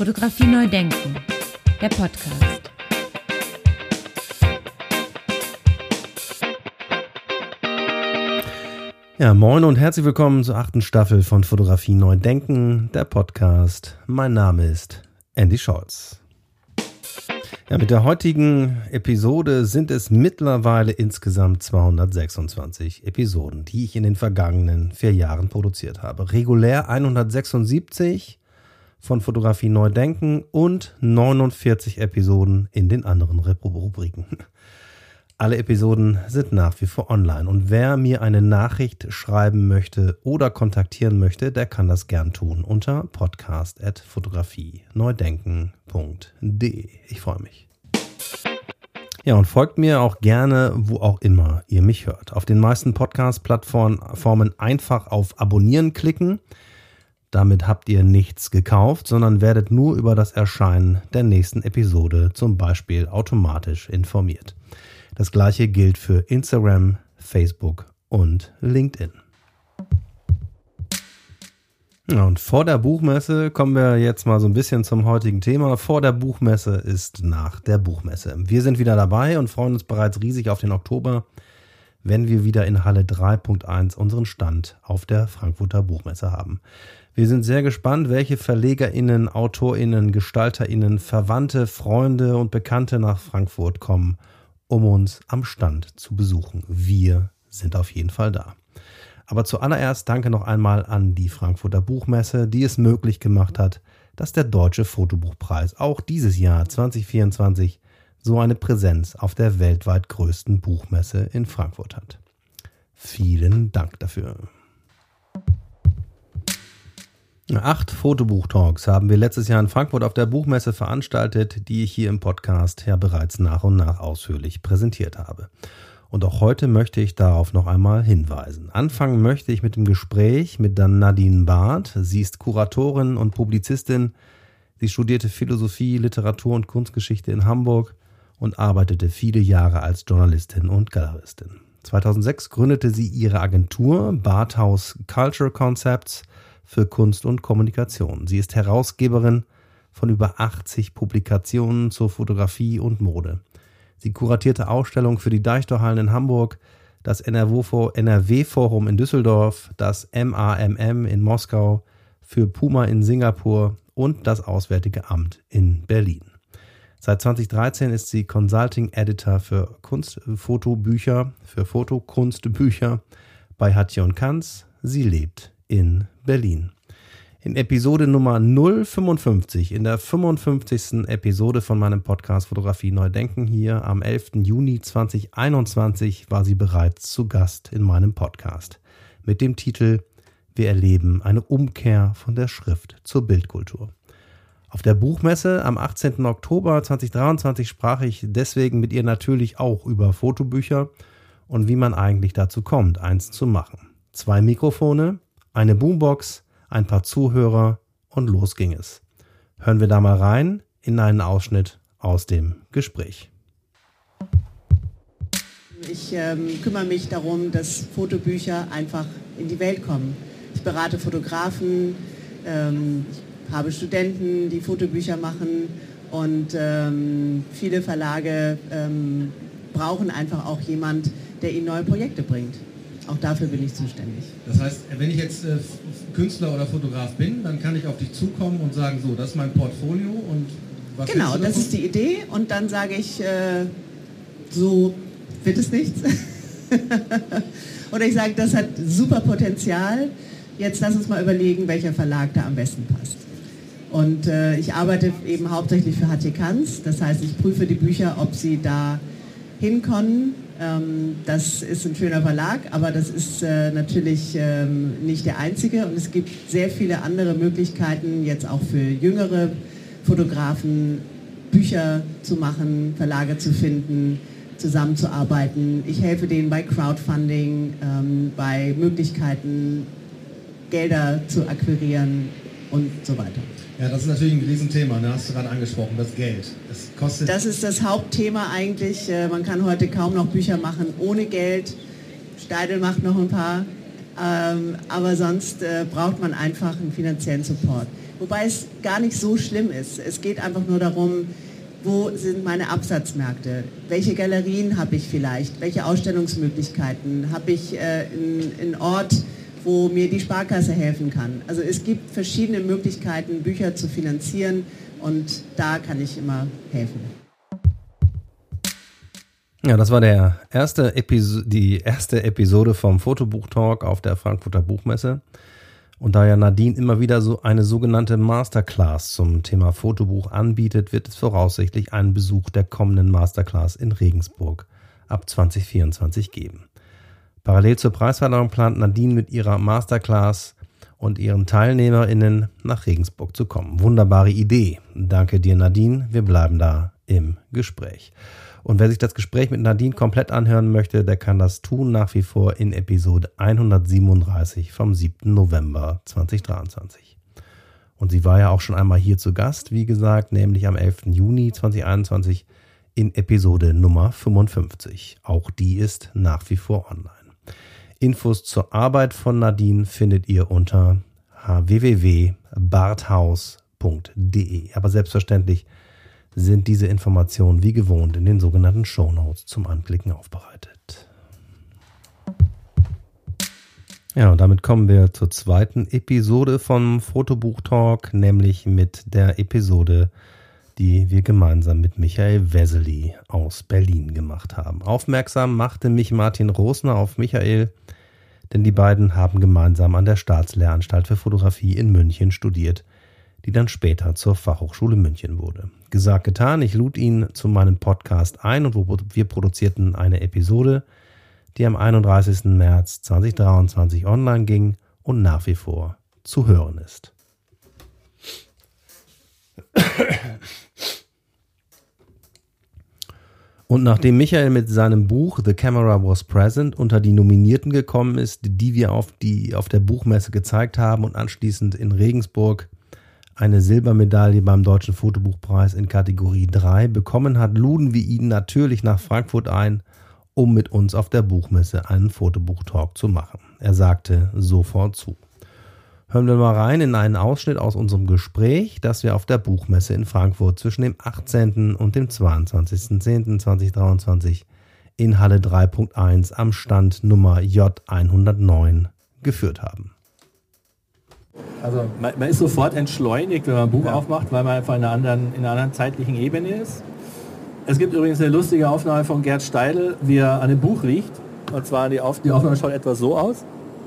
Fotografie neu denken, der Podcast. Ja, moin und herzlich willkommen zur 8. Staffel von Fotografie neu denken, der Podcast. Mein Name ist Andy Scholz. Ja, mit der heutigen Episode sind es mittlerweile insgesamt 226 Episoden, die ich in den vergangenen 4 Jahren produziert habe. Regulär 176 von Fotografie neu denken und 49 Episoden in den anderen Rubriken. Alle Episoden sind nach wie vor online und wer mir eine Nachricht schreiben möchte oder kontaktieren möchte, der kann das gern tun unter podcast@fotografie-neudenken.de. Ich freue mich. Ja, und folgt mir auch gerne, wo auch immer ihr mich hört. Auf den meisten Podcast-Plattformen einfach auf Abonnieren klicken. Damit habt ihr nichts gekauft, sondern werdet nur über das Erscheinen der nächsten Episode zum Beispiel automatisch informiert. Das gleiche gilt für Instagram, Facebook und LinkedIn. Ja, und vor der Buchmesse kommen wir jetzt mal so ein bisschen zum heutigen Thema. Vor der Buchmesse ist nach der Buchmesse. Wir sind wieder dabei und freuen uns bereits riesig auf den Oktober, wenn wir wieder in Halle 3.1 unseren Stand auf der Frankfurter Buchmesse haben. Wir sind sehr gespannt, welche VerlegerInnen, AutorInnen, GestalterInnen, Verwandte, Freunde und Bekannte nach Frankfurt kommen, um uns am Stand zu besuchen. Wir sind auf jeden Fall da. Aber zuallererst danke noch einmal an die Frankfurter Buchmesse, die es möglich gemacht hat, dass der Deutsche Fotobuchpreis auch dieses Jahr 2024 so eine Präsenz auf der weltweit größten Buchmesse in Frankfurt hat. Vielen Dank dafür. 8 Fotobuch-Talks haben wir letztes Jahr in Frankfurt auf der Buchmesse veranstaltet, die ich hier im Podcast ja bereits nach und nach ausführlich präsentiert habe. Und auch heute möchte ich darauf noch einmal hinweisen. Anfangen möchte ich mit dem Gespräch mit Nadine Barth. Sie ist Kuratorin und Publizistin. Sie studierte Philosophie, Literatur und Kunstgeschichte in Hamburg und arbeitete viele Jahre als Journalistin und Galeristin. 2006 gründete sie ihre Agentur Barthaus Culture Concepts für Kunst und Kommunikation. Sie ist Herausgeberin von über 80 Publikationen zur Fotografie und Mode. Sie kuratierte Ausstellungen für die Deichtorhallen in Hamburg, das NRW-Forum in Düsseldorf, das MAMM in Moskau, für Puma in Singapur und das Auswärtige Amt in Berlin. Seit 2013 ist sie Consulting Editor für Kunstfotobücher, für Fotokunstbücher bei Hatje & Kanz. Sie lebt in Berlin. In Episode Nummer 055, in der 55. Episode von meinem Podcast Fotografie neu denken hier am 11. Juni 2021 war sie bereits zu Gast in meinem Podcast mit dem Titel Wir erleben eine Umkehr von der Schrift zur Bildkultur. Auf der Buchmesse am 18. Oktober 2023 sprach ich deswegen mit ihr natürlich auch über Fotobücher und wie man eigentlich dazu kommt, eins zu machen. 2 Mikrofone, eine Boombox, ein paar Zuhörer und los ging es. Hören wir da mal rein in einen Ausschnitt aus dem Gespräch. Ich kümmere mich darum, dass Fotobücher einfach in die Welt kommen. Ich berate Fotografen, ich habe Studenten, die Fotobücher machen und viele Verlage brauchen einfach auch jemand, der ihnen neue Projekte bringt. Auch dafür bin ich zuständig. Das heißt, wenn ich jetzt Künstler oder Fotograf bin, dann kann ich auf dich zukommen und sagen, so, das ist mein Portfolio und was genau, das ist die Idee und dann sage ich, so wird es nichts. Oder ich sage, das hat super Potenzial, jetzt lass uns mal überlegen, welcher Verlag da am besten passt. Und ich arbeite eben hauptsächlich für Hatje Kanz, das heißt, ich prüfe die Bücher, ob sie da hinkommen. Das ist ein schöner Verlag, aber das ist natürlich nicht der einzige und es gibt sehr viele andere Möglichkeiten, jetzt auch für jüngere Fotografen Bücher zu machen, Verlage zu finden, zusammenzuarbeiten. Ich helfe denen bei Crowdfunding, bei Möglichkeiten, Gelder zu akquirieren und so weiter. Ja, das ist natürlich ein Riesenthema, da hast du gerade angesprochen, das Geld. Das ist das Hauptthema eigentlich. Man kann heute kaum noch Bücher machen ohne Geld. Steidl macht noch ein paar. Aber sonst braucht man einfach einen finanziellen Support. Wobei es gar nicht so schlimm ist. Es geht einfach nur darum, wo sind meine Absatzmärkte? Welche Galerien habe ich vielleicht? Welche Ausstellungsmöglichkeiten? Habe ich einen Ort, wo mir die Sparkasse helfen kann? Also es gibt verschiedene Möglichkeiten, Bücher zu finanzieren und da kann ich immer helfen. Ja, das war die erste Episode vom Fotobuch-Talk auf der Frankfurter Buchmesse. Und da ja Nadine immer wieder so eine sogenannte Masterclass zum Thema Fotobuch anbietet, wird es voraussichtlich einen Besuch der kommenden Masterclass in Regensburg ab 2024 geben. Parallel zur Preisverleihung plant Nadine mit ihrer Masterclass und ihren TeilnehmerInnen nach Regensburg zu kommen. Wunderbare Idee. Danke dir, Nadine. Wir bleiben da im Gespräch. Und wer sich das Gespräch mit Nadine komplett anhören möchte, der kann das tun nach wie vor in Episode 137 vom 7. November 2023. Und sie war ja auch schon einmal hier zu Gast, wie gesagt, nämlich am 11. Juni 2021 in Episode Nummer 55. Auch die ist nach wie vor online. Infos zur Arbeit von Nadine findet ihr unter www.barthaus.de. Aber selbstverständlich sind diese Informationen wie gewohnt in den sogenannten Shownotes zum Anklicken aufbereitet. Ja, und damit kommen wir zur zweiten Episode vom Fotobuch-Talk, nämlich mit der Episode, die wir gemeinsam mit Michael Wessely aus Berlin gemacht haben. Aufmerksam machte mich Martin Rosner auf Michael, denn die beiden haben gemeinsam an der Staatslehranstalt für Fotografie in München studiert, die dann später zur Fachhochschule München wurde. Gesagt, getan, ich lud ihn zu meinem Podcast ein und wir produzierten eine Episode, die am 31. März 2023 online ging und nach wie vor zu hören ist. Und nachdem Michael mit seinem Buch The Camera Was Present unter die Nominierten gekommen ist, die wir auf der Buchmesse gezeigt haben und anschließend in Regensburg eine Silbermedaille beim Deutschen Fotobuchpreis in Kategorie 3 bekommen hat, luden wir ihn natürlich nach Frankfurt ein, um mit uns auf der Buchmesse einen Fotobuch-Talk zu machen. Er sagte sofort zu. Hören wir mal rein in einen Ausschnitt aus unserem Gespräch, das wir auf der Buchmesse in Frankfurt zwischen dem 18. und dem 22.10.2023 in Halle 3.1 am Stand Nummer J109 geführt haben. Also man ist sofort entschleunigt, wenn man ein Buch aufmacht, weil man einfach in einer anderen zeitlichen Ebene ist. Es gibt übrigens eine lustige Aufnahme von Gerd Steidl, wie er an einem Buch riecht. Und zwar die Aufnahme schaut etwa so aus.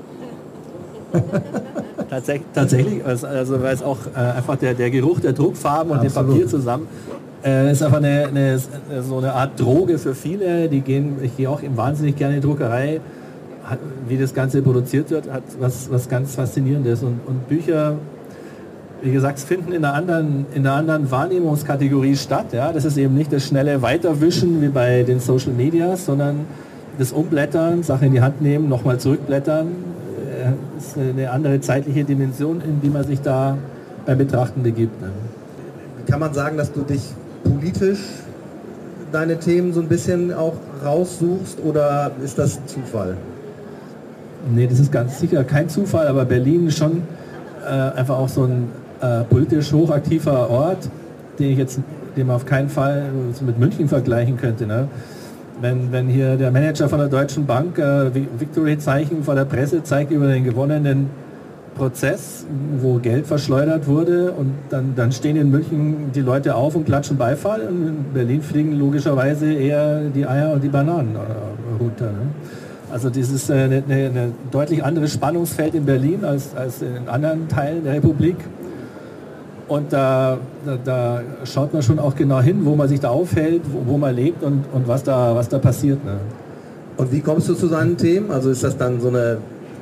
Tatsächlich, also weil es auch einfach der Geruch der Druckfarben und dem Papier zusammen ist einfach so eine Art Droge für viele. Ich gehe auch wahnsinnig gerne in die Druckerei. Wie das Ganze produziert wird, hat was ganz Faszinierendes. Und Bücher, wie gesagt, finden in einer anderen Wahrnehmungskategorie statt. Ja? Das ist eben nicht das schnelle Weiterwischen wie bei den Social Media, sondern das Umblättern, Sachen in die Hand nehmen, nochmal zurückblättern, ist eine andere zeitliche Dimension, in die man sich da beim Betrachten begibt. Ne? Kann man sagen, dass du dich politisch deine Themen so ein bisschen auch raussuchst oder ist das Zufall? Nee, das ist ganz sicher kein Zufall, aber Berlin ist schon einfach auch so ein politisch hochaktiver Ort, den man auf keinen Fall mit München vergleichen könnte. Ne? Wenn hier der Manager von der Deutschen Bank Victory-Zeichen vor der Presse zeigt über den gewonnenen Prozess, wo Geld verschleudert wurde und dann stehen in München die Leute auf und klatschen Beifall und in Berlin fliegen logischerweise eher die Eier und die Bananen runter. Ne? Also das ist eine deutlich anderes Spannungsfeld in Berlin als in anderen Teilen der Republik. Und da schaut man schon auch genau hin, wo man sich da aufhält, wo man lebt und was da passiert. Ne? Und wie kommst du zu seinen Themen? Also ist das dann so eine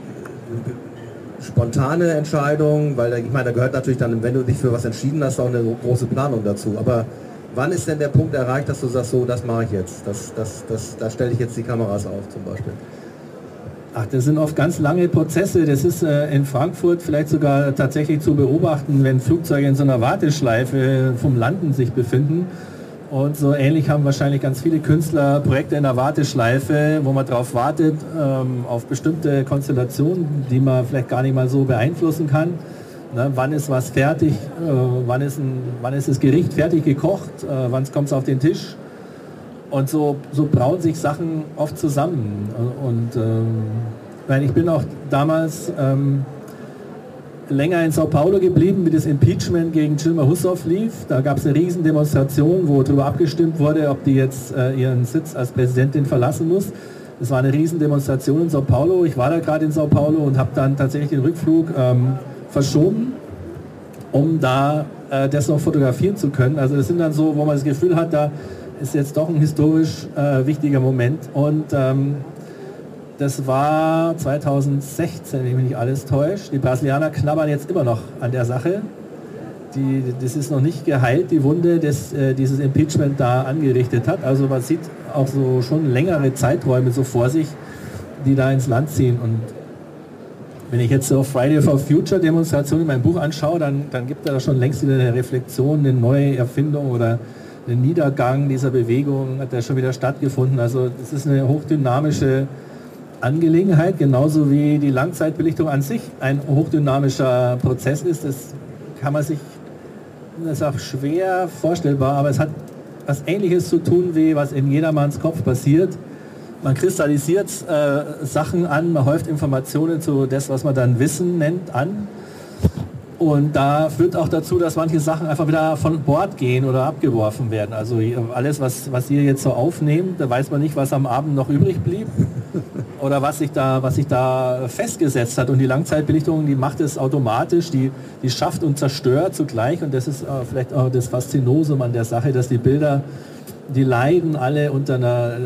spontane Entscheidung? Weil ich meine, da gehört natürlich dann, wenn du dich für was entschieden hast, auch eine große Planung dazu. Aber wann ist denn der Punkt erreicht, dass du sagst, so, das mache ich jetzt, da stelle ich jetzt die Kameras auf zum Beispiel? Ach, das sind oft ganz lange Prozesse. Das ist in Frankfurt vielleicht sogar tatsächlich zu beobachten, wenn Flugzeuge in so einer Warteschleife vom Landen sich befinden. Und so ähnlich haben wahrscheinlich ganz viele Künstler Projekte in der Warteschleife, wo man darauf wartet, auf bestimmte Konstellationen, die man vielleicht gar nicht mal so beeinflussen kann. Ne? Wann ist was fertig, wann ist das Gericht fertig gekocht, wann kommt es auf den Tisch. Und so brauen sich Sachen oft zusammen. Und ich bin auch damals länger in Sao Paulo geblieben, wie das Impeachment gegen Dilma Rousseff lief. Da gab es eine Riesendemonstration, wo darüber abgestimmt wurde, ob die jetzt ihren Sitz als Präsidentin verlassen muss. Das war eine Riesendemonstration in Sao Paulo. Ich war da gerade in Sao Paulo und habe dann tatsächlich den Rückflug verschoben, um da das noch fotografieren zu können. Also das sind dann so, wo man das Gefühl hat, da ist jetzt doch ein historisch wichtiger Moment. Und das war 2016, wenn mich nicht alles täuscht. Die Brasilianer knabbern jetzt immer noch an der Sache. Das ist noch nicht geheilt, die Wunde, das dieses Impeachment da angerichtet hat. Also man sieht auch so schon längere Zeiträume so vor sich, die da ins Land ziehen. Und wenn ich jetzt so Friday for Future Demonstration in meinem Buch anschaue, dann gibt er da schon längst wieder eine Reflexion, eine neue Erfindung oder einen Niedergang dieser Bewegung hat da schon wieder stattgefunden. Also es ist eine hochdynamische Angelegenheit, genauso wie die Langzeitbelichtung an sich ein hochdynamischer Prozess ist. Das kann man sich, das ist auch schwer vorstellbar, aber es hat was Ähnliches zu tun, wie was in jedermanns Kopf passiert. Man kristallisiert Sachen an, man häuft Informationen zu das, was man dann Wissen nennt, an. Und da führt auch dazu, dass manche Sachen einfach wieder von Bord gehen oder abgeworfen werden. Also alles, was ihr jetzt so aufnehmt, da weiß man nicht, was am Abend noch übrig blieb oder was sich da festgesetzt hat. Und die Langzeitbelichtung, die macht es automatisch, die schafft und zerstört zugleich. Und das ist vielleicht auch das Faszinosum an der Sache, dass die Bilder, die leiden alle unter einer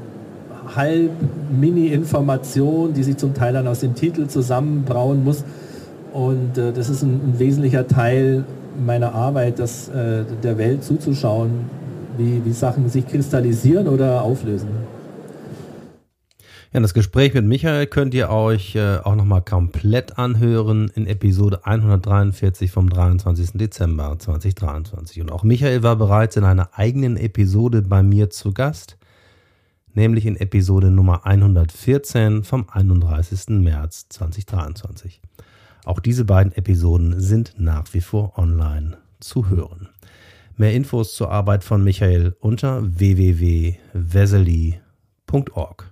Halb-Mini-Information, die sich zum Teil dann aus dem Titel zusammenbrauen muss. Und das ist ein wesentlicher Teil meiner Arbeit, der Welt zuzuschauen, wie Sachen sich kristallisieren oder auflösen. Ja, das Gespräch mit Michael könnt ihr euch auch nochmal komplett anhören in Episode 143 vom 23. Dezember 2023. Und auch Michael war bereits in einer eigenen Episode bei mir zu Gast, nämlich in Episode Nummer 114 vom 31. März 2023. Auch diese beiden Episoden sind nach wie vor online zu hören. Mehr Infos zur Arbeit von Michael unter www.wesely.org.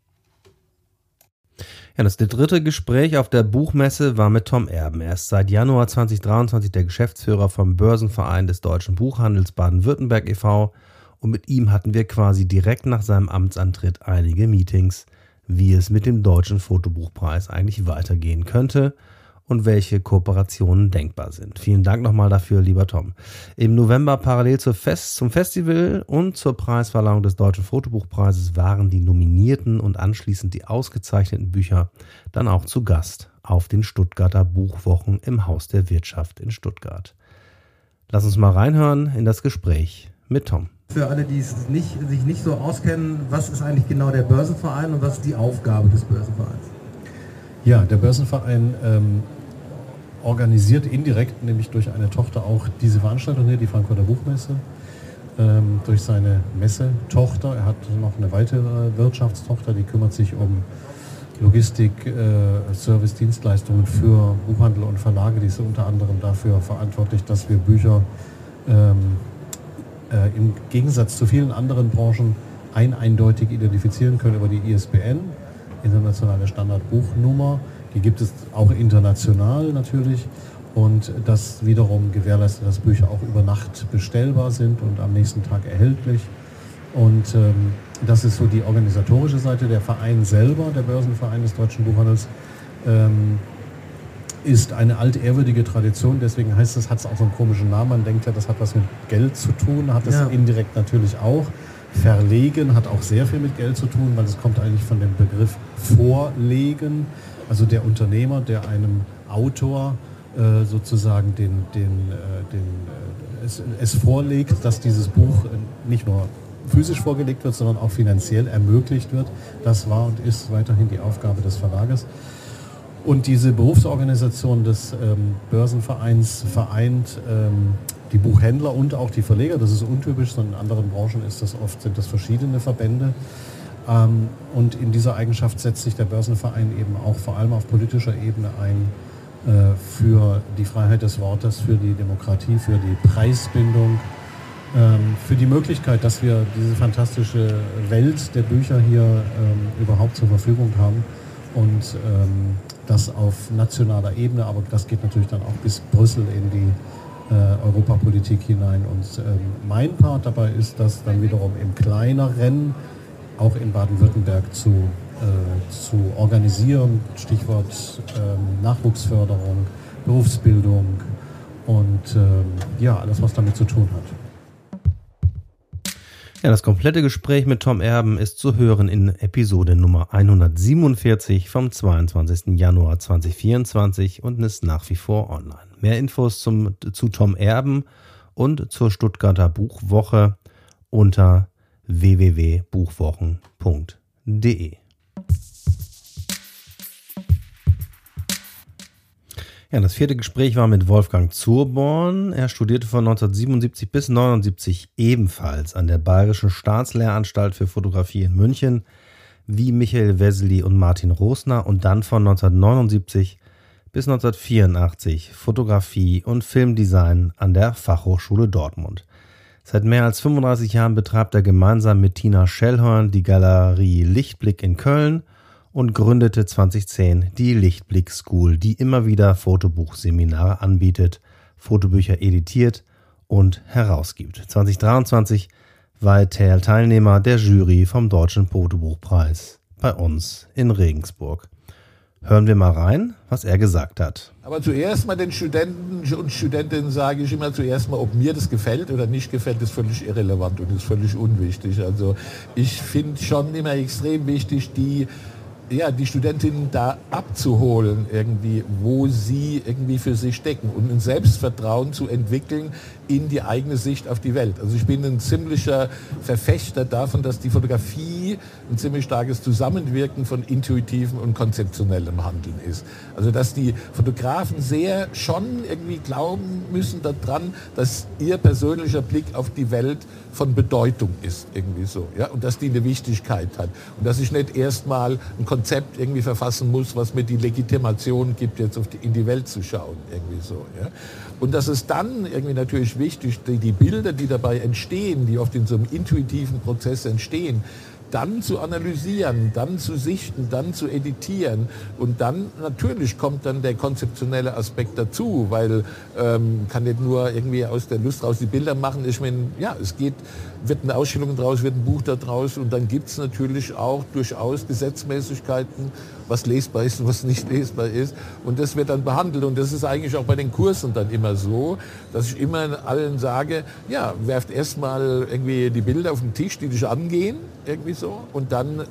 Ja, das dritte Gespräch auf der Buchmesse war mit Tom Erben. Er ist seit Januar 2023 der Geschäftsführer vom Börsenverein des Deutschen Buchhandels Baden-Württemberg e.V. und mit ihm hatten wir quasi direkt nach seinem Amtsantritt einige Meetings, wie es mit dem Deutschen Fotobuchpreis eigentlich weitergehen könnte und welche Kooperationen denkbar sind. Vielen Dank nochmal dafür, lieber Tom. Im November parallel zum Festival und zur Preisverleihung des Deutschen Fotobuchpreises waren die nominierten und anschließend die ausgezeichneten Bücher dann auch zu Gast auf den Stuttgarter Buchwochen im Haus der Wirtschaft in Stuttgart. Lass uns mal reinhören in das Gespräch mit Tom. Für alle, die sich nicht so auskennen, was ist eigentlich genau der Börsenverein und was ist die Aufgabe des Börsenvereins? Ja, der Börsenverein organisiert indirekt, nämlich durch eine Tochter, auch diese Veranstaltung hier, die Frankfurter Buchmesse, durch seine Messetochter. Er hat noch eine weitere Wirtschaftstochter, die kümmert sich um Logistik, Service, Dienstleistungen für Buchhandel und Verlage. Die ist unter anderem dafür verantwortlich, dass wir Bücher im Gegensatz zu vielen anderen Branchen eindeutig identifizieren können über die ISBN, internationale Standardbuchnummer. Die gibt es auch international natürlich und das wiederum gewährleistet, dass Bücher auch über Nacht bestellbar sind und am nächsten Tag erhältlich. Und das ist so die organisatorische Seite. Der Verein selber, der Börsenverein des Deutschen Buchhandels, ist eine altehrwürdige Tradition, deswegen heißt es, hat es auch so einen komischen Namen. Man denkt ja, das hat was mit Geld zu tun, hat es indirekt natürlich auch. Verlegen hat auch sehr viel mit Geld zu tun, weil es kommt eigentlich von dem Begriff Vorlegen. Also der Unternehmer, der einem Autor sozusagen es vorlegt, dass dieses Buch nicht nur physisch vorgelegt wird, sondern auch finanziell ermöglicht wird. Das war und ist weiterhin die Aufgabe des Verlages. Und diese Berufsorganisation des Börsenvereins vereint die Buchhändler und auch die Verleger. Das ist untypisch, sondern in anderen Branchen sind das verschiedene Verbände. Und in dieser Eigenschaft setzt sich der Börsenverein eben auch vor allem auf politischer Ebene ein für die Freiheit des Wortes, für die Demokratie, für die Preisbindung, für die Möglichkeit, dass wir diese fantastische Welt der Bücher hier überhaupt zur Verfügung haben und das auf nationaler Ebene, aber das geht natürlich dann auch bis Brüssel in die Europapolitik hinein. Und mein Part dabei ist, das dann wiederum im kleineren, auch in Baden-Württemberg zu organisieren, Stichwort Nachwuchsförderung, Berufsbildung und alles, was damit zu tun hat. Ja, das komplette Gespräch mit Tom Erben ist zu hören in Episode Nummer 147 vom 22. Januar 2024 und ist nach wie vor online. Mehr Infos zu Tom Erben und zur Stuttgarter Buchwoche unter www.buchwochen.de. Ja, das vierte Gespräch war mit Wolfgang Zurborn. Er studierte von 1977 bis 1979 ebenfalls an der Bayerischen Staatslehranstalt für Fotografie in München, wie Michael Wessely und Martin Rosner, und dann von 1979 bis 1984 Fotografie und Filmdesign an der Fachhochschule Dortmund. Seit mehr als 35 Jahren betreibt er gemeinsam mit Tina Schellhorn die Galerie Lichtblick in Köln und gründete 2010 die Lichtblick School, die immer wieder Fotobuchseminare anbietet, Fotobücher editiert und herausgibt. 2023 war er Teilnehmer der Jury vom Deutschen Fotobuchpreis bei uns in Regensburg. Hören wir mal rein, was er gesagt hat. Aber zuerst mal den Studenten und Studentinnen sage ich immer zuerst mal, ob mir das gefällt oder nicht gefällt, ist völlig irrelevant und ist völlig unwichtig. Also ich finde schon immer extrem wichtig, die Studentinnen da abzuholen irgendwie, wo sie irgendwie für sich stecken und ein Selbstvertrauen zu entwickeln in die eigene Sicht auf die Welt. Also ich bin ein ziemlicher Verfechter davon, dass die Fotografie ein ziemlich starkes Zusammenwirken von intuitivem und konzeptionellem Handeln ist. Also dass die Fotografen sehr schon irgendwie glauben müssen daran, dass ihr persönlicher Blick auf die Welt von Bedeutung ist, irgendwie so, ja, und dass die eine Wichtigkeit hat und dass ich nicht erstmal ein Konzept irgendwie verfassen muss, was mir die Legitimation gibt, jetzt in die Welt zu schauen, irgendwie so, ja. Und das ist dann irgendwie natürlich wichtig, die Bilder, die dabei entstehen, die oft in so einem intuitiven Prozess entstehen, dann zu analysieren, dann zu sichten, dann zu editieren. Und dann natürlich kommt dann der konzeptionelle Aspekt dazu, weil kann nicht nur irgendwie aus der Lust raus die Bilder machen. Ich meine, ja, wird eine Ausstellung draus, wird ein Buch da draus und dann gibt es natürlich auch durchaus Gesetzmäßigkeiten, was lesbar ist und was nicht lesbar ist. Und das wird dann behandelt. Und das ist eigentlich auch bei den Kursen dann immer so, dass ich immer allen sage, ja, werft erstmal irgendwie die Bilder auf den Tisch, die dich angehen, irgendwie so, und dann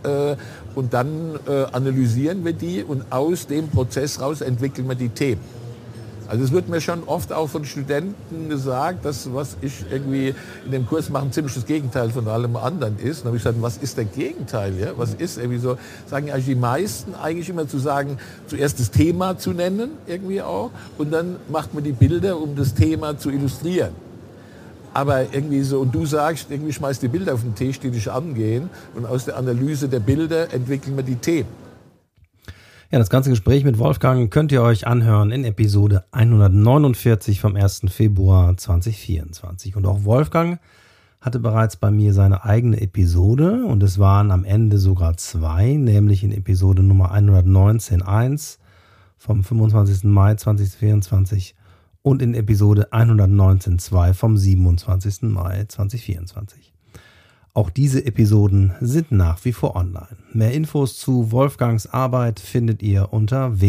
analysieren wir die und aus dem Prozess raus entwickeln wir die Themen. Also es wird mir schon oft auch von Studenten gesagt, dass was ich irgendwie in dem Kurs mache, ziemlich das Gegenteil von allem anderen ist. Dann habe ich gesagt, was ist der Gegenteil? Ja? Was ist irgendwie so? Sagen eigentlich die meisten eigentlich immer zu sagen, zuerst das Thema zu nennen, irgendwie auch, und dann macht man die Bilder, um das Thema zu illustrieren. Aber irgendwie so, und du sagst, irgendwie schmeißt die Bilder auf den Tisch, die dich angehen, und aus der Analyse der Bilder entwickeln wir die Themen. Ja, das ganze Gespräch mit Wolfgang könnt ihr euch anhören in Episode 149 vom 1. Februar 2024. Und auch Wolfgang hatte bereits bei mir seine eigene Episode und es waren am Ende sogar 2, nämlich in Episode Nummer 119.1 vom 25. Mai 2024 und in Episode 119.2 vom 27. Mai 2024. Auch diese Episoden sind nach wie vor online. Mehr Infos zu Wolfgangs Arbeit findet ihr unter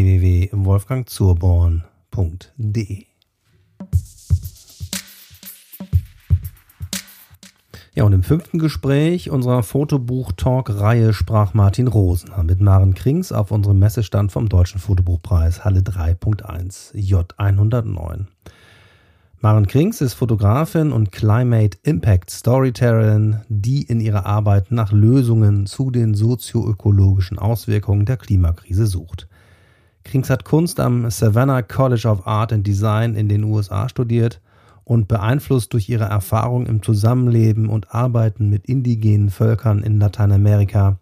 www.wolfgangzurborn.de. Ja, und im 5. Gespräch unserer Fotobuch-Talk-Reihe sprach Martin Rosner mit Maren Krings auf unserem Messestand vom Deutschen Fotobuchpreis Halle 3.1 J109. Maren Krings ist Fotografin und Climate Impact Storytellerin, die in ihrer Arbeit nach Lösungen zu den sozioökologischen Auswirkungen der Klimakrise sucht. Krings hat Kunst am Savannah College of Art and Design in den USA studiert und beeinflusst durch ihre Erfahrung im Zusammenleben und Arbeiten mit indigenen Völkern in Lateinamerika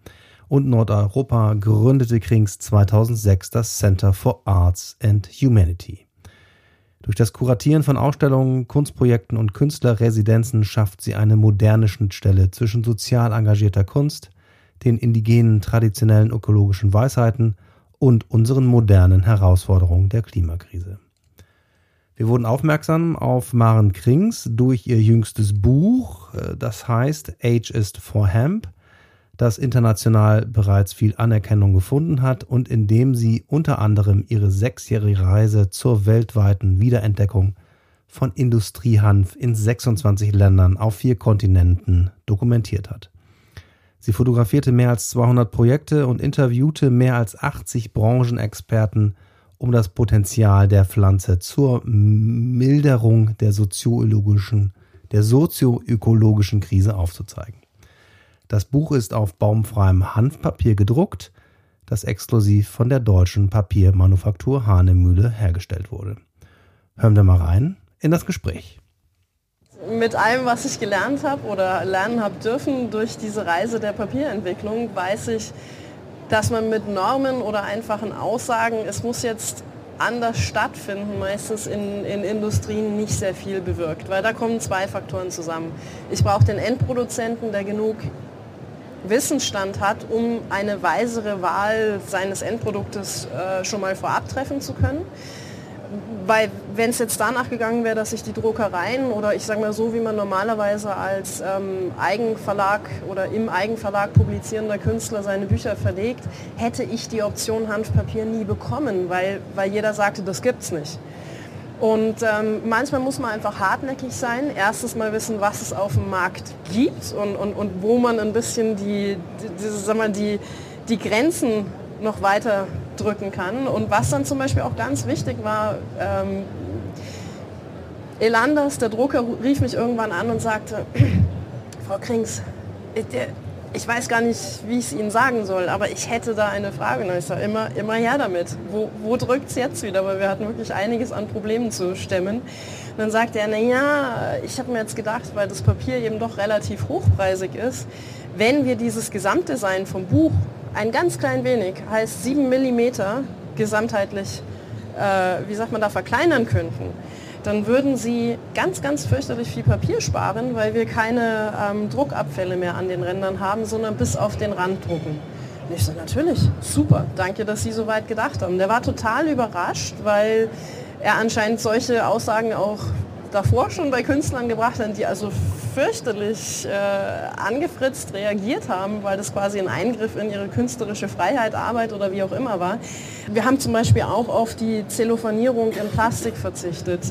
und Nordeuropa gründete Krings 2006 das Center for Arts and Humanity. Durch das Kuratieren von Ausstellungen, Kunstprojekten und Künstlerresidenzen schafft sie eine moderne Schnittstelle zwischen sozial engagierter Kunst, den indigenen traditionellen ökologischen Weisheiten und unseren modernen Herausforderungen der Klimakrise. Wir wurden aufmerksam auf Maren Krings durch ihr jüngstes Buch, das heißt Age is for Hemp, das international bereits viel Anerkennung gefunden hat und in dem sie unter anderem ihre 6-jährige Reise zur weltweiten Wiederentdeckung von Industriehanf in 26 Ländern auf 4 Kontinenten dokumentiert hat. Sie fotografierte mehr als 200 Projekte und interviewte mehr als 80 Branchenexperten, um das Potenzial der Pflanze zur Milderung der sozioökologischen Krise aufzuzeigen. Das Buch ist auf baumfreiem Hanfpapier gedruckt, das exklusiv von der deutschen Papiermanufaktur Hahnemühle hergestellt wurde. Hören wir mal rein in das Gespräch. Mit allem, was ich gelernt habe oder lernen habe dürfen durch diese Reise der Papierentwicklung, weiß ich, dass man mit Normen oder einfachen Aussagen, es muss jetzt anders stattfinden, meistens in Industrien nicht sehr viel bewirkt, weil da kommen 2 Faktoren zusammen. Ich brauche den Endproduzenten, der genug Wissensstand hat, um eine weisere Wahl seines Endproduktes schon mal vorab treffen zu können. Weil wenn es jetzt danach gegangen wäre, dass sich die Druckereien oder ich sage mal so, wie man normalerweise als Eigenverlag oder im Eigenverlag publizierender Künstler seine Bücher verlegt, hätte ich die Option Hanfpapier nie bekommen, weil jeder sagte, das gibt's nicht. Und manchmal muss man einfach hartnäckig sein, erstens mal wissen, was es auf dem Markt gibt und wo man ein bisschen die Grenzen noch weiter drücken kann. Und was dann zum Beispiel auch ganz wichtig war, Elanders, der Drucker, rief mich irgendwann an und sagte, Frau Krings, ich weiß gar nicht, wie ich es Ihnen sagen soll, aber ich hätte da eine Frage. Und ich sage, immer her damit. Wo drückt es jetzt wieder? Weil wir hatten wirklich einiges an Problemen zu stemmen. Und dann sagte er, ich habe mir jetzt gedacht, weil das Papier eben doch relativ hochpreisig ist, wenn wir dieses Gesamtdesign vom Buch ein ganz klein wenig, heißt 7 mm gesamtheitlich, verkleinern könnten, dann würden sie ganz, ganz fürchterlich viel Papier sparen, weil wir keine Druckabfälle mehr an den Rändern haben, sondern bis auf den Rand drucken. Und ich so, natürlich, super, danke, dass Sie so weit gedacht haben. Der war total überrascht, weil er anscheinend solche Aussagen auch davor schon bei Künstlern gebracht hat, die also fürchterlich angefritzt reagiert haben, weil das quasi ein Eingriff in ihre künstlerische Freiheit, Arbeit oder wie auch immer war. Wir haben zum Beispiel auch auf die Zellophanierung in Plastik verzichtet.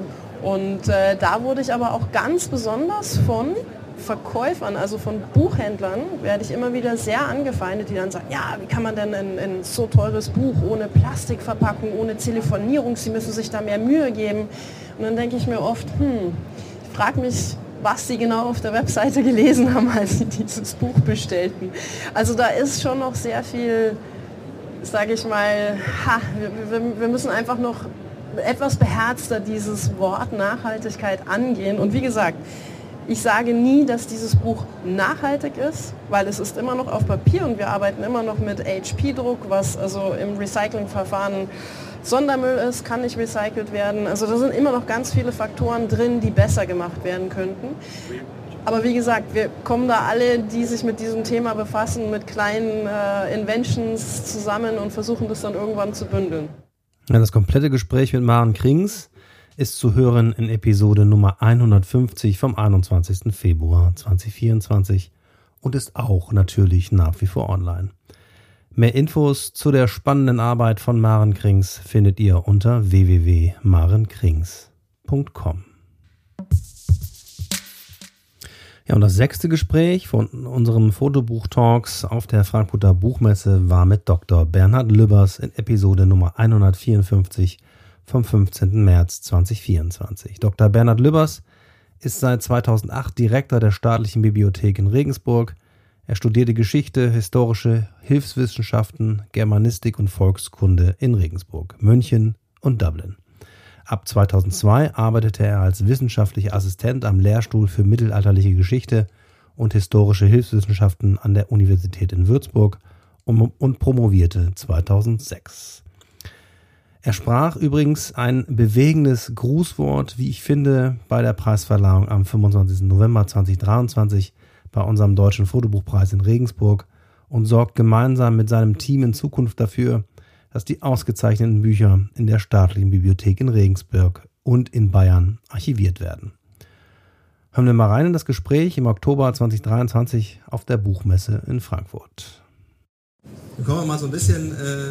Da wurde ich aber auch ganz besonders von Verkäufern, also von Buchhändlern, werde ich immer wieder sehr angefeindet, die dann sagen, ja, wie kann man denn ein so teures Buch ohne Plastikverpackung, ohne Zellophanierung, Sie müssen sich da mehr Mühe geben. Und dann denke ich mir oft, ich frage mich, was Sie genau auf der Webseite gelesen haben, als Sie dieses Buch bestellten. Also da ist schon noch sehr viel, sage ich mal, wir müssen einfach noch etwas beherzter dieses Wort Nachhaltigkeit angehen. Und wie gesagt, ich sage nie, dass dieses Buch nachhaltig ist, weil es ist immer noch auf Papier und wir arbeiten immer noch mit HP-Druck, was also im Recyclingverfahren Sondermüll ist, kann nicht recycelt werden. Also da sind immer noch ganz viele Faktoren drin, die besser gemacht werden könnten. Aber wie gesagt, wir kommen da alle, die sich mit diesem Thema befassen, mit kleinen Inventions zusammen und versuchen das dann irgendwann zu bündeln. Ja, das komplette Gespräch mit Maren Krings ist zu hören in Episode Nummer 150 vom 21. Februar 2024 und ist auch natürlich nach wie vor online. Mehr Infos zu der spannenden Arbeit von Maren Krings findet ihr unter www.marenkrings.com. Ja, und das 6. Gespräch von unserem Fotobuch-Talks auf der Frankfurter Buchmesse war mit Dr. Bernhard Lübbers in Episode Nummer 154 vom 15. März 2024. Dr. Bernhard Lübbers ist seit 2008 Direktor der Staatlichen Bibliothek in Regensburg. Er studierte Geschichte, historische Hilfswissenschaften, Germanistik und Volkskunde in Regensburg, München und Dublin. Ab 2002 arbeitete er als wissenschaftlicher Assistent am Lehrstuhl für mittelalterliche Geschichte und historische Hilfswissenschaften an der Universität in Würzburg und promovierte 2006. Er sprach übrigens ein bewegendes Grußwort, wie ich finde, bei der Preisverleihung am 25. November 2023 bei unserem Deutschen Fotobuchpreis in Regensburg und sorgt gemeinsam mit seinem Team in Zukunft dafür, dass die ausgezeichneten Bücher in der Staatlichen Bibliothek in Regensburg und in Bayern archiviert werden. Hören wir mal rein in das Gespräch im Oktober 2023 auf der Buchmesse in Frankfurt. Dann kommen wir mal so ein bisschen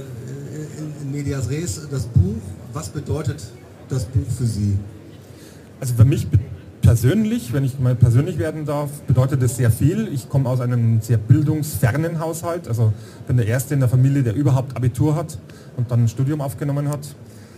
in medias res. Das Buch, was bedeutet das Buch für Sie? Also für mich persönlich, wenn ich mal persönlich werden darf, bedeutet es sehr viel. Ich komme aus einem sehr bildungsfernen Haushalt. Also bin der Erste in der Familie, der überhaupt Abitur hat und dann ein Studium aufgenommen hat.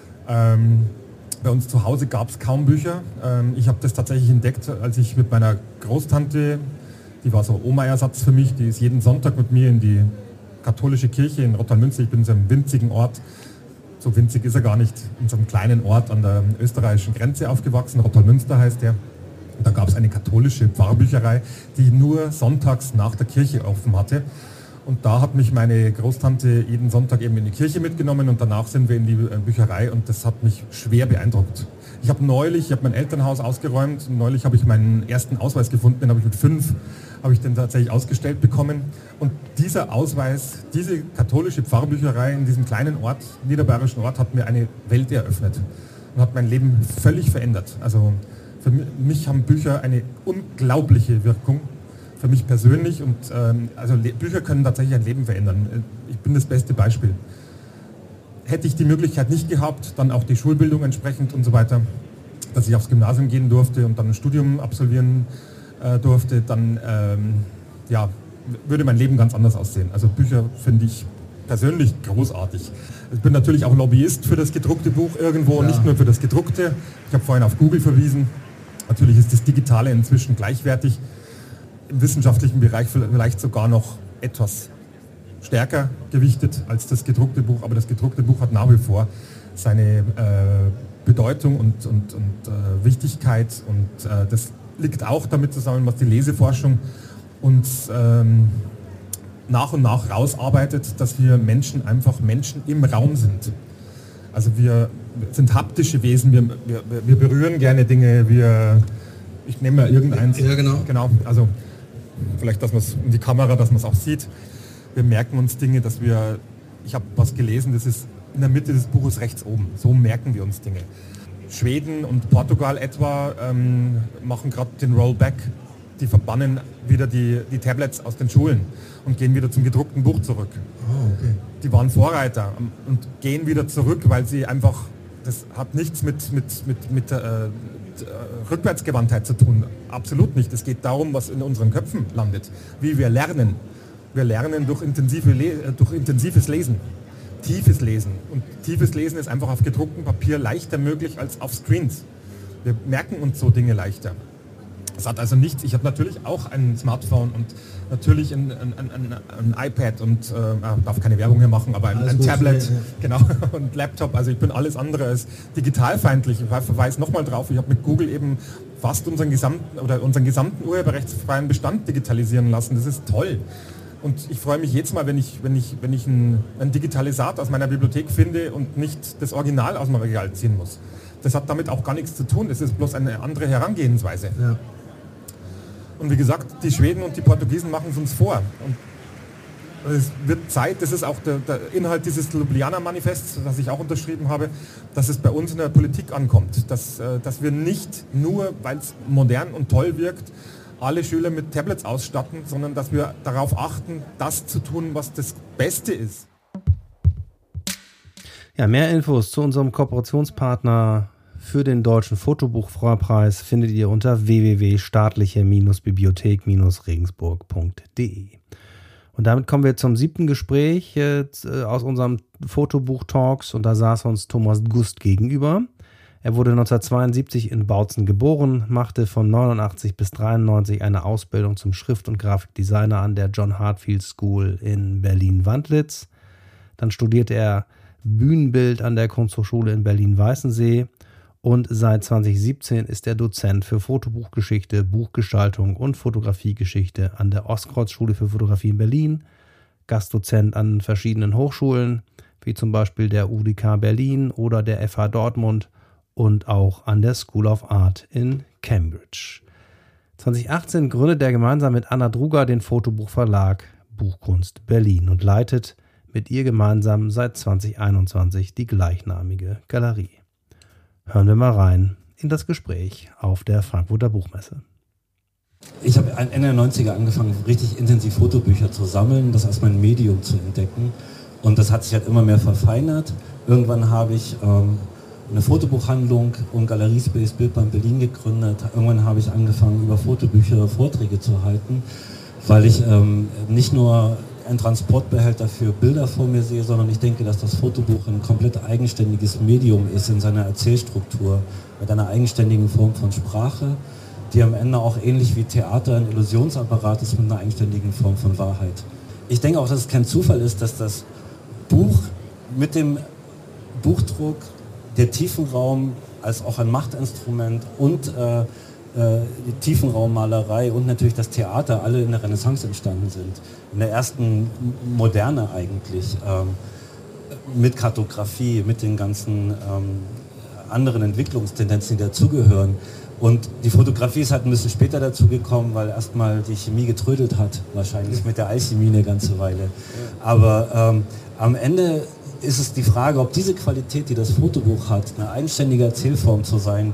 Bei uns zu Hause gab es kaum Bücher. Ich habe das tatsächlich entdeckt, als ich mit meiner Großtante, die war so Oma-Ersatz für mich, die ist jeden Sonntag mit mir in die katholische Kirche in Rottalmünster. Ich bin in so einem winzigen Ort, so winzig ist er gar nicht, in so einem kleinen Ort an der österreichischen Grenze aufgewachsen. Rottalmünster heißt der. Und da gab es eine katholische Pfarrbücherei, die nur sonntags nach der Kirche offen hatte. Und da hat mich meine Großtante jeden Sonntag eben in die Kirche mitgenommen und danach sind wir in die Bücherei und das hat mich schwer beeindruckt. Ich habe mein Elternhaus ausgeräumt und neulich habe ich meinen ersten Ausweis gefunden, den habe ich mit 5, habe ich den tatsächlich ausgestellt bekommen. Und dieser Ausweis, diese katholische Pfarrbücherei in diesem kleinen Ort, niederbayerischen Ort, hat mir eine Welt eröffnet und hat mein Leben völlig verändert. Also für mich haben Bücher eine unglaubliche Wirkung. Für mich persönlich und Bücher können tatsächlich ein Leben verändern. Ich bin das beste Beispiel. Hätte ich die Möglichkeit nicht gehabt, dann auch die Schulbildung entsprechend und so weiter, dass ich aufs Gymnasium gehen durfte und dann ein Studium absolvieren durfte, dann würde mein Leben ganz anders aussehen. Also Bücher finde ich persönlich großartig. Ich bin natürlich auch Lobbyist für das gedruckte Buch irgendwo, nicht nur für das gedruckte. Ich habe vorhin auf Google verwiesen. Natürlich ist das Digitale inzwischen gleichwertig. Im wissenschaftlichen Bereich vielleicht sogar noch etwas stärker gewichtet als das gedruckte Buch, aber das gedruckte Buch hat nach wie vor seine Bedeutung und Wichtigkeit und das liegt auch damit zusammen, was die Leseforschung uns nach und nach rausarbeitet, dass wir Menschen einfach Menschen im Raum sind. Also wir sind haptische Wesen, wir berühren gerne Dinge, ich nehme mal irgendeins. Ja, genau. Also vielleicht, dass man es in die Kamera, dass man es auch sieht. Wir merken uns Dinge, ich habe was gelesen, das ist in der Mitte des Buches rechts oben. So merken wir uns Dinge. Schweden und Portugal etwa machen gerade den Rollback. Die verbannen wieder die Tablets aus den Schulen und gehen wieder zum gedruckten Buch zurück. Oh, okay. Die waren Vorreiter und gehen wieder zurück, weil sie einfach, das hat nichts mit Rückwärtsgewandtheit zu tun. Absolut nicht. Es geht darum, was in unseren Köpfen landet. Wie wir lernen. Wir lernen durch intensives Lesen. Tiefes Lesen. Und tiefes Lesen ist einfach auf gedrucktem Papier leichter möglich als auf Screens. Wir merken uns so Dinge leichter. Das hat also nichts. Ich habe natürlich auch ein Smartphone und natürlich ein iPad und darf keine Werbung hier machen, aber ein Tablet, genau, und Laptop. Also ich bin alles andere als digitalfeindlich. Ich verweise nochmal drauf, ich habe mit Google eben fast unseren gesamten urheberrechtsfreien Bestand digitalisieren lassen. Das ist toll. Und ich freue mich jedes Mal, wenn ich ein Digitalisat aus meiner Bibliothek finde und nicht das Original aus dem Regal ziehen muss. Das hat damit auch gar nichts zu tun. Es ist bloß eine andere Herangehensweise. Ja. Und wie gesagt, die Schweden und die Portugiesen machen es uns vor. Und es wird Zeit, das ist auch der Inhalt dieses Ljubljana-Manifests, das ich auch unterschrieben habe, dass es bei uns in der Politik ankommt. Dass wir nicht nur, weil es modern und toll wirkt, alle Schüler mit Tablets ausstatten, sondern dass wir darauf achten, das zu tun, was das Beste ist. Ja, mehr Infos zu unserem Kooperationspartner für den Deutschen Fotobuchpreis findet ihr unter www.staatliche-bibliothek-regensburg.de. Und damit kommen wir zum 7. Gespräch aus unserem Fotobuch-Talks und da saß uns Thomas Gust gegenüber. Er wurde 1972 in Bautzen geboren, machte von 89 bis 93 eine Ausbildung zum Schrift- und Grafikdesigner an der John Hartfield School in Berlin-Wandlitz. Dann studierte er Bühnenbild an der Kunsthochschule in Berlin-Weißensee Und seit 2017 ist er Dozent für Fotobuchgeschichte, Buchgestaltung und Fotografiegeschichte an der Ostkreuz-Schule für Fotografie in Berlin, Gastdozent an verschiedenen Hochschulen, wie zum Beispiel der UDK Berlin oder der FH Dortmund und auch an der School of Art in Cambridge. 2018 gründet er gemeinsam mit Anna Druger den Fotobuchverlag Buchkunst Berlin und leitet mit ihr gemeinsam seit 2021 die gleichnamige Galerie. Hören wir mal rein in das Gespräch auf der Frankfurter Buchmesse. Ich habe Ende der 90er angefangen, richtig intensiv Fotobücher zu sammeln, das als mein Medium zu entdecken. Und das hat sich halt immer mehr verfeinert. Irgendwann habe ich eine Fotobuchhandlung und Galeriespace Bildband Berlin gegründet. Irgendwann habe ich angefangen, über Fotobücher Vorträge zu halten, weil ich nicht nur ein Transportbehälter für Bilder vor mir sehe, sondern ich denke, dass das Fotobuch ein komplett eigenständiges Medium ist in seiner Erzählstruktur, mit einer eigenständigen Form von Sprache, die am Ende auch ähnlich wie Theater ein Illusionsapparat ist mit einer eigenständigen Form von Wahrheit. Ich denke auch, dass es kein Zufall ist, dass das Buch mit dem Buchdruck, der Tiefenraum als auch ein Machtinstrument und die Tiefenraummalerei und natürlich das Theater alle in der Renaissance entstanden sind. In der ersten Moderne eigentlich, mit Kartografie, mit den ganzen anderen Entwicklungstendenzen, die dazugehören. Und die Fotografie ist halt ein bisschen später dazu gekommen, weil erstmal die Chemie getrödelt hat, wahrscheinlich mit der Alchemie eine ganze Weile. Aber am Ende ist es die Frage, ob diese Qualität, die das Fotobuch hat, eine eigenständige Erzählform zu sein,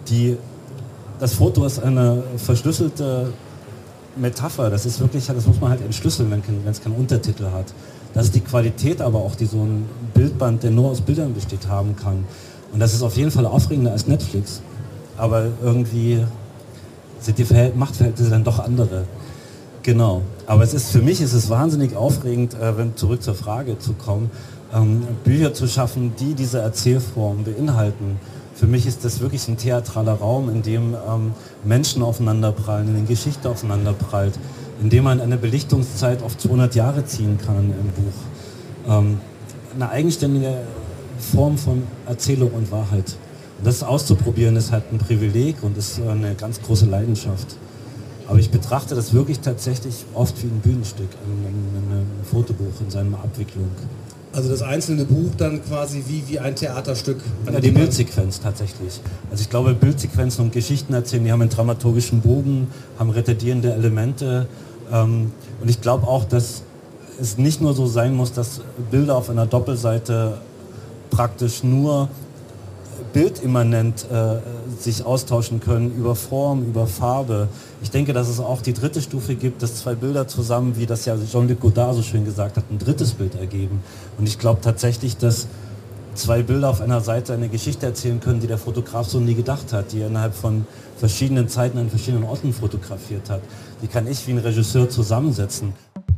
das Foto ist eine verschlüsselte Metapher, das ist wirklich, das muss man halt entschlüsseln, wenn es keinen Untertitel hat. Das ist die Qualität aber auch, die so ein Bildband, der nur aus Bildern besteht, haben kann. Und das ist auf jeden Fall aufregender als Netflix. Aber irgendwie sind die Machtverhältnisse dann doch andere. Genau. Aber für mich ist es wahnsinnig aufregend, zurück zur Frage zu kommen, Bücher zu schaffen, die diese Erzählform beinhalten. Für mich ist das wirklich ein theatraler Raum, in dem Menschen aufeinanderprallen, in dem Geschichte aufeinanderprallt, in dem man eine Belichtungszeit auf 200 Jahre ziehen kann im Buch. Eine eigenständige Form von Erzählung und Wahrheit. Und das auszuprobieren ist halt ein Privileg und ist eine ganz große Leidenschaft. Aber ich betrachte das wirklich tatsächlich oft wie ein Bühnenstück, ein Fotobuch in seiner Abwicklung. Also das einzelne Buch dann quasi wie ein Theaterstück? Ja, die Bildsequenz tatsächlich. Also ich glaube, Bildsequenzen und Geschichten erzählen, die haben einen dramaturgischen Bogen, haben retardierende Elemente. Und ich glaube auch, dass es nicht nur so sein muss, dass Bilder auf einer Doppelseite praktisch nur bildimmanent sich austauschen können über Form, über Farbe. Ich denke, dass es auch die dritte Stufe gibt, dass zwei Bilder zusammen, wie das ja Jean-Luc Godard so schön gesagt hat, ein drittes Bild ergeben. Und ich glaube tatsächlich, dass zwei Bilder auf einer Seite eine Geschichte erzählen können, die der Fotograf so nie gedacht hat, die er innerhalb von verschiedenen Zeiten an verschiedenen Orten fotografiert hat. Die kann ich wie ein Regisseur zusammensetzen.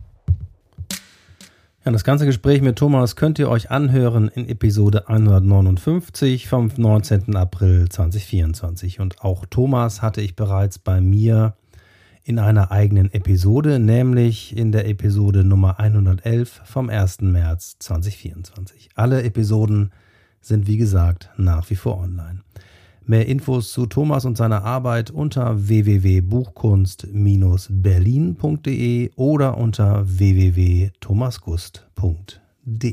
Ja, das ganze Gespräch mit Thomas könnt ihr euch anhören in Episode 159 vom 19. April 2024. Und auch Thomas hatte ich bereits bei mir in einer eigenen Episode, nämlich in der Episode Nummer 111 vom 1. März 2024. Alle Episoden sind wie gesagt nach wie vor online. Mehr Infos zu Thomas und seiner Arbeit unter www.buchkunst-berlin.de oder unter www.thomasgust.de.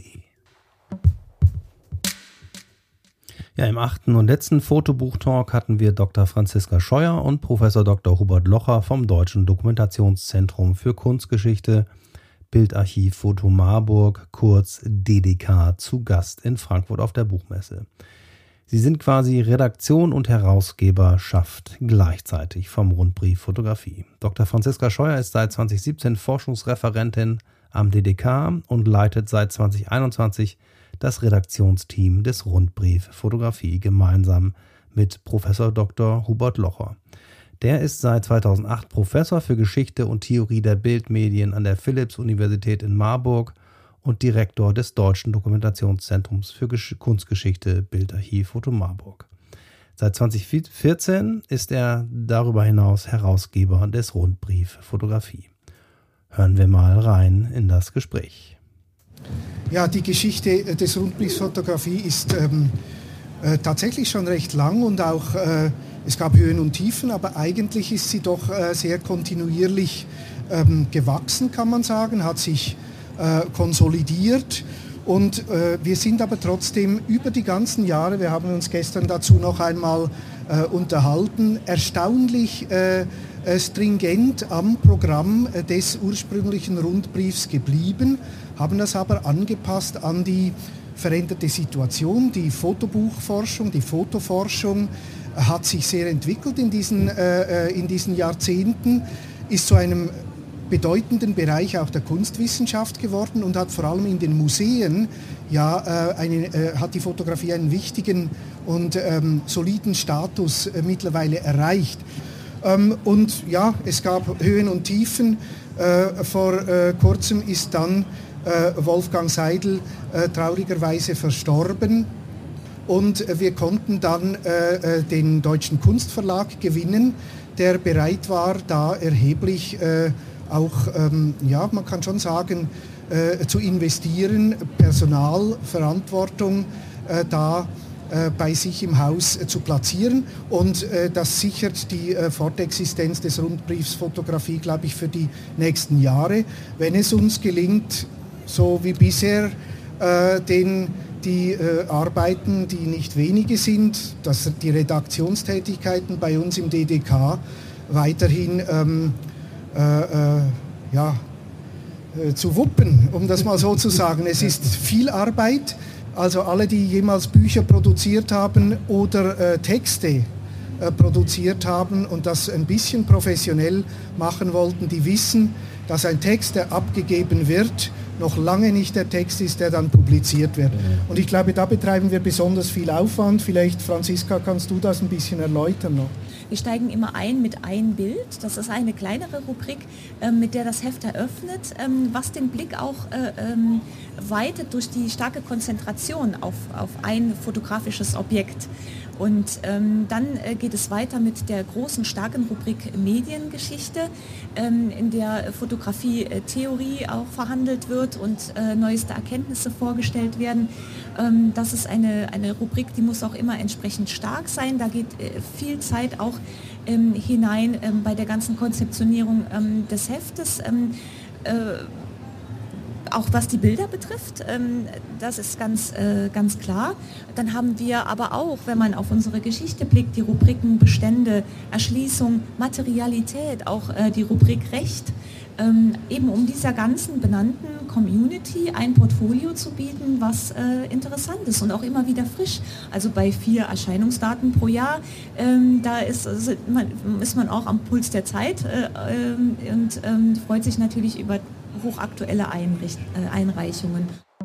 Ja, im 8. und letzten Fotobuchtalk hatten wir Dr. Franziska Scheuer und Professor Dr. Hubert Locher vom Deutschen Dokumentationszentrum für Kunstgeschichte, Bildarchiv Foto Marburg, kurz DDK, zu Gast in Frankfurt auf der Buchmesse. Sie sind quasi Redaktion und Herausgeberschaft gleichzeitig vom Rundbrief Fotografie. Dr. Franziska Scheuer ist seit 2017 Forschungsreferentin am DDK und leitet seit 2021 das Redaktionsteam des Rundbrief Fotografie gemeinsam mit Professor Dr. Hubert Locher. Der ist seit 2008 Professor für Geschichte und Theorie der Bildmedien an der Philipps-Universität in Marburg und Direktor des Deutschen Dokumentationszentrums für Kunstgeschichte, Bildarchiv Foto Marburg. Seit 2014 ist er darüber hinaus Herausgeber des Rundbrief Fotografie. Hören wir mal rein in das Gespräch. Ja, die Geschichte des Rundbriefs Fotografie ist tatsächlich schon recht lang und auch es gab Höhen und Tiefen, aber eigentlich ist sie doch sehr kontinuierlich gewachsen, kann man sagen, hat sich konsolidiert und wir sind aber trotzdem über die ganzen Jahre, wir haben uns gestern dazu noch einmal unterhalten, erstaunlich stringent am Programm des ursprünglichen Rundbriefs geblieben, haben das aber angepasst an die veränderte Situation. Die Fotobuchforschung, die Fotoforschung hat sich sehr entwickelt in diesen Jahrzehnten, ist zu einem bedeutenden Bereich auch der Kunstwissenschaft geworden und hat vor allem in den Museen hat die Fotografie einen wichtigen und soliden Status mittlerweile erreicht. Und ja, es gab Höhen und Tiefen. Vor kurzem ist dann Wolfgang Seidel traurigerweise verstorben und wir konnten dann den Deutschen Kunstverlag gewinnen, der bereit war, da erheblich man kann schon sagen, zu investieren, Personal, Verantwortung bei sich im Haus zu platzieren und das sichert die Fortexistenz des Rundbriefs Fotografie, glaube ich, für die nächsten Jahre. Wenn es uns gelingt, so wie bisher, die Arbeiten, die nicht wenige sind, dass die Redaktionstätigkeiten bei uns im DDK weiterhin zu wuppen, um das mal so zu sagen. Es ist viel Arbeit. Also alle, die jemals Bücher produziert haben oder Texte produziert haben und das ein bisschen professionell machen wollten, die wissen, dass ein Text, der abgegeben wird, noch lange nicht der Text ist, der dann publiziert wird. Und ich glaube, da betreiben wir besonders viel Aufwand. Vielleicht, Franziska, kannst du das ein bisschen erläutern noch? Wir steigen immer ein mit einem Bild. Das ist eine kleinere Rubrik, mit der das Heft eröffnet, was den Blick auch weitet durch die starke Konzentration auf ein fotografisches Objekt. Und dann geht es weiter mit der großen, starken Rubrik Mediengeschichte, in der Fotografie-Theorie auch verhandelt wird und neueste Erkenntnisse vorgestellt werden. Das ist eine Rubrik, die muss auch immer entsprechend stark sein. Da geht viel Zeit auch hinein bei der ganzen Konzeptionierung des Heftes. Auch was die Bilder betrifft, das ist ganz klar. Dann haben wir aber auch, wenn man auf unsere Geschichte blickt, die Rubriken Bestände, Erschließung, Materialität, auch die Rubrik Recht, eben um dieser ganzen benannten Community ein Portfolio zu bieten, was interessant ist und auch immer wieder frisch. Also bei 4 Erscheinungsdaten pro Jahr, da ist man auch am Puls der Zeit und freut sich natürlich über hochaktuelle Einreichungen.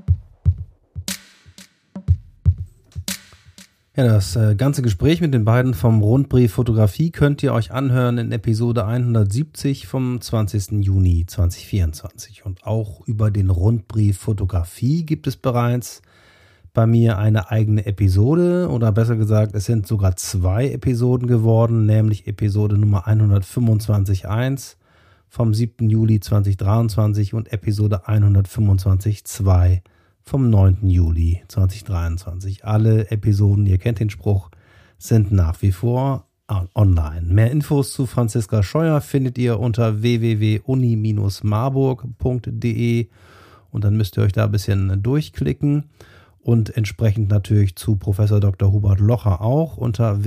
Ja, das ganze Gespräch mit den beiden vom Rundbrief Fotografie könnt ihr euch anhören in Episode 170 vom 20. Juni 2024. Und auch über den Rundbrief Fotografie gibt es bereits bei mir eine eigene Episode, oder besser gesagt, es sind sogar 2 Episoden geworden, nämlich Episode Nummer 125.1 vom 7. Juli 2023 und Episode 125.2 vom 9. Juli 2023. Alle Episoden, ihr kennt den Spruch, sind nach wie vor online. Mehr Infos zu Franziska Scheuer findet ihr unter www.uni-marburg.de und dann müsst ihr euch da ein bisschen durchklicken und entsprechend natürlich zu Professor Dr. Hubert Locher auch unter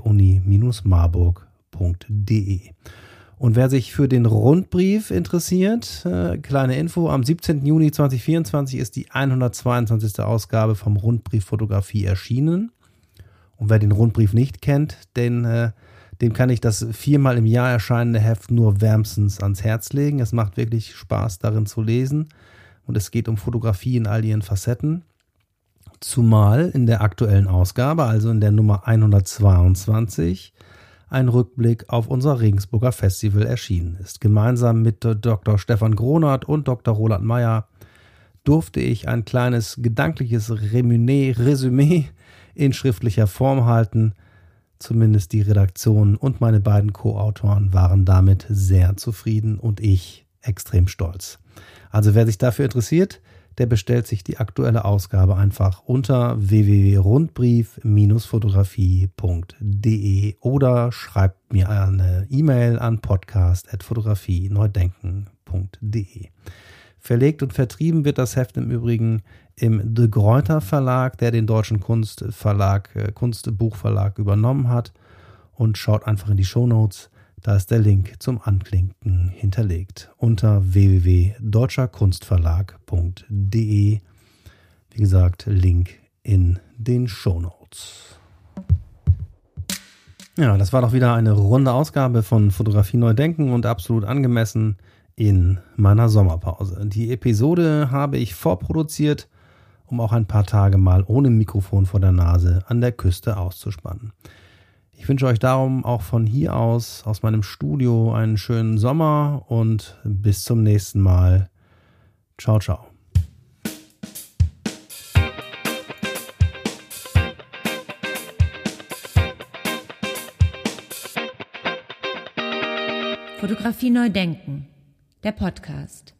www.uni-marburg.de. Und wer sich für den Rundbrief interessiert, kleine Info, am 17. Juni 2024 ist die 122. Ausgabe vom Rundbrief Fotografie erschienen. Und wer den Rundbrief nicht kennt, dem kann ich das 4-mal im Jahr erscheinende Heft nur wärmstens ans Herz legen. Es macht wirklich Spaß, darin zu lesen. Und es geht um Fotografie in all ihren Facetten. Zumal in der aktuellen Ausgabe, also in der Nummer 122, ein Rückblick auf unser Regensburger Festival erschienen ist. Gemeinsam mit Dr. Stefan Gronert und Dr. Roland Meyer durfte ich ein kleines gedankliches Resümee in schriftlicher Form halten. Zumindest die Redaktion und meine beiden Co-Autoren waren damit sehr zufrieden und ich extrem stolz. Also wer sich dafür interessiert, der bestellt sich die aktuelle Ausgabe einfach unter www.rundbrief-fotografie.de oder schreibt mir eine E-Mail an podcast@fotografie-neudenken.de. Verlegt und vertrieben wird das Heft im Übrigen im De Gruyter Verlag, der den deutschen Kunstbuchverlag übernommen hat. Und schaut einfach in die Shownotes, da ist der Link zum Anklicken hinterlegt unter www.deutscherkunstverlag.de. Wie gesagt, Link in den Shownotes. Ja, das war doch wieder eine runde Ausgabe von Fotografie neu denken und absolut angemessen in meiner Sommerpause. Die Episode habe ich vorproduziert, um auch ein paar Tage mal ohne Mikrofon vor der Nase an der Küste auszuspannen. Ich wünsche euch darum auch von hier aus meinem Studio, einen schönen Sommer und bis zum nächsten Mal. Ciao, ciao. Fotografie neu denken, der Podcast.